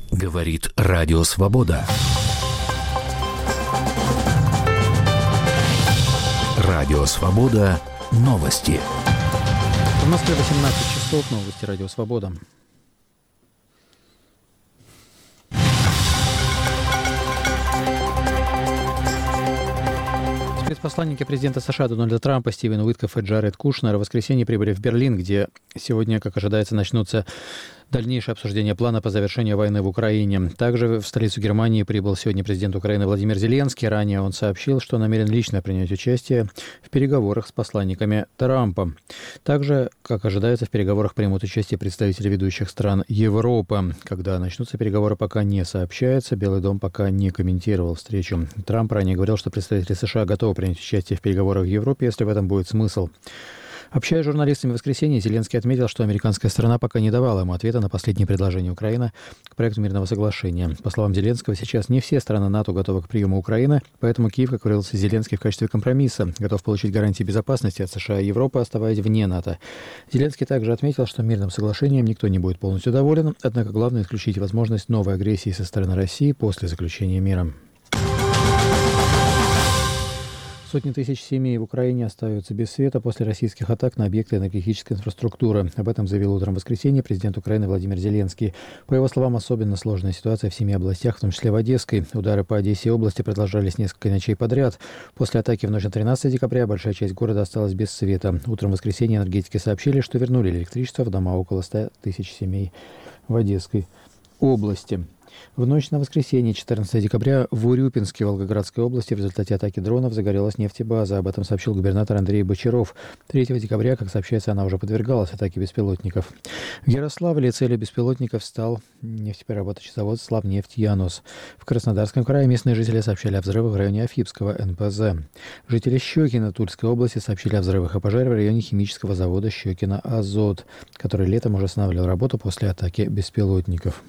Говорит Радио Свобода. Радио Свобода. Новости. В Москве 18 часов. Новости Радио Свобода. Спецпосланники президента США Дональда Трампа Стивен Уиткоф и Джаред Кушнер в воскресенье прибыли в Берлин, где сегодня, как ожидается, начнутся дальнейшее обсуждение плана по завершению войны в Украине. Также в столицу Германии прибыл сегодня президент Украины Владимир Зеленский. Ранее он сообщил, что намерен лично принять участие в переговорах с посланниками Трампа. Также, как ожидается, в переговорах примут участие представители ведущих стран Европы. Когда начнутся переговоры, пока не сообщается. Белый дом пока не комментировал встречу. Трамп ранее говорил, что представители США готовы принять участие в переговорах в Европе, если в этом будет смысл. Общаясь с журналистами в воскресенье, Зеленский отметил, что американская сторона пока не давала ему ответа на последнее предложение Украины к проекту мирного соглашения. По словам Зеленского, сейчас не все страны НАТО готовы к приему Украины, поэтому Киев, как выразился Зеленский, в качестве компромисса готов получить гарантии безопасности от США и Европы, оставаясь вне НАТО. Зеленский также отметил, что мирным соглашением никто не будет полностью доволен, однако главное исключить возможность новой агрессии со стороны России после заключения мира. Сотни тысяч семей в Украине остаются без света после российских атак на объекты энергетической инфраструктуры. Об этом заявил утром в воскресенье президент Украины Владимир Зеленский. По его словам, особенно сложная ситуация в 7 областях, в том числе в Одесской. Удары по Одессе и области продолжались несколько ночей подряд. После атаки в ночь на 13 декабря большая часть города осталась без света. Утром в воскресенье энергетики сообщили, что вернули электричество в дома около 100 тысяч семей в Одесской области. В ночь на воскресенье, 14 декабря, в Урюпинске, Волгоградской области, в результате атаки дронов загорелась нефтебаза. Об этом сообщил губернатор Андрей Бочаров. 3 декабря, как сообщается, она уже подвергалась атаке беспилотников. В Ярославле целью беспилотников стал нефтеперерабатывающий завод «Славнефть-Янус». В Краснодарском крае местные жители сообщали о взрывах в районе Афипского НПЗ. Жители Щекино Тульской области сообщили о взрывах и пожаре в районе химического завода «Щекино-Азот», который летом уже останавливал работу после атаки беспилотников.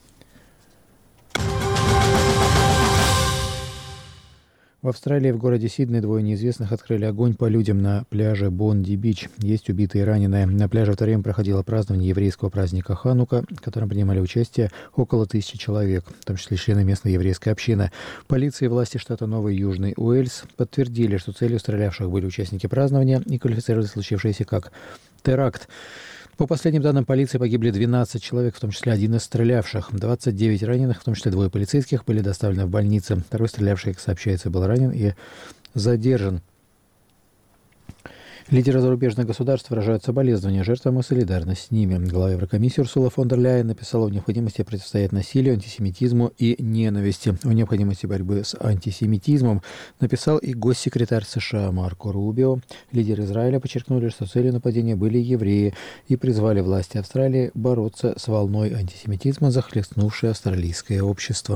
В Австралии в городе Сидней двое неизвестных открыли огонь по людям на пляже Бонди-Бич. Есть убитые и раненые. На пляже в то время проходило празднование еврейского праздника Ханука, в котором принимали участие около 1000 человек, в том числе члены местной еврейской общины. Полиция и власти штата Новый Южный Уэльс подтвердили, что целью стрелявших были участники празднования и квалифицировали случившееся как теракт. По последним данным полиции погибли 12 человек, в том числе один из стрелявших. 29 раненых, в том числе 2 полицейских, были доставлены в больницу. Второй стрелявший, как сообщается, был ранен и задержан. Лидеры зарубежных государств выражают соболезнования жертвам и солидарность с ними. Глава Еврокомиссии Урсула фон дер Ляйен написала о необходимости противостоять насилию, антисемитизму и ненависти. О необходимости борьбы с антисемитизмом написал и госсекретарь США Марко Рубио. Лидеры Израиля подчеркнули, что целью нападения были евреи и призвали власти Австралии бороться с волной антисемитизма, захлестнувшей австралийское общество.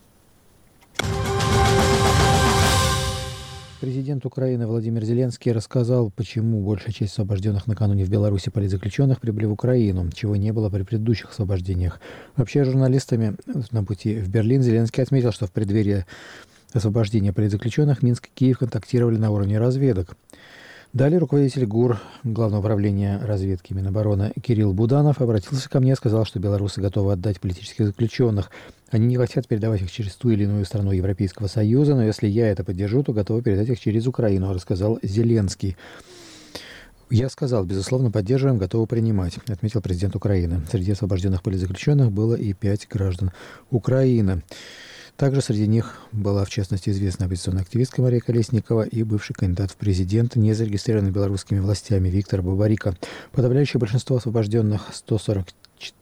Президент Украины Владимир Зеленский рассказал, почему большая часть освобожденных накануне в Беларуси политзаключенных прибыли в Украину, чего не было при предыдущих освобождениях. Общаясь с журналистами на пути в Берлин, Зеленский отметил, что в преддверии освобождения политзаключенных Минск и Киев контактировали на уровне разведок. Далее руководитель ГУР, Главного управления разведки Минобороны Кирилл Буданов, обратился ко мне и сказал, что белорусы готовы отдать политических заключенных. Они не хотят передавать их через ту или иную страну Европейского Союза, но если я это поддержу, то готовы передать их через Украину, рассказал Зеленский. «Я сказал, безусловно, поддерживаем, готовы принимать», отметил президент Украины. Среди освобожденных политзаключенных было и 5 граждан Украины. Также среди них была, в частности, известная оппозиционная активистка Мария Колесникова и бывший кандидат в президенты, не зарегистрированный белорусскими властями, Виктор Бабарико. Подавляющее большинство освобожденных 114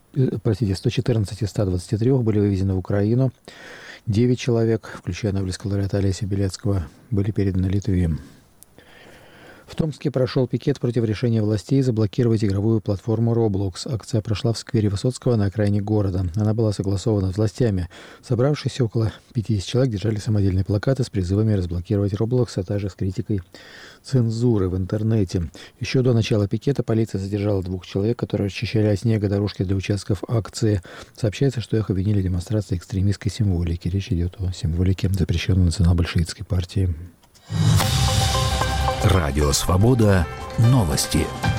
из 123 были вывезены в Украину. 9 человек, включая нобелевского лауреата Олеся Белецкого, были переданы Литве. В Томске прошел пикет против решения властей заблокировать игровую платформу Roblox. Акция прошла в сквере Высоцкого на окраине города. Она была согласована с властями. Собравшиеся около 50 человек держали самодельные плакаты с призывами разблокировать Roblox, а также с критикой цензуры в интернете. Еще до начала пикета полиция задержала 2 человек, которые расчищали от снега дорожки для участков акции. Сообщается, что их обвинили в демонстрации экстремистской символики. Речь идет о символике, запрещенной национал-большевистской партии. Радио Свобода. Новости.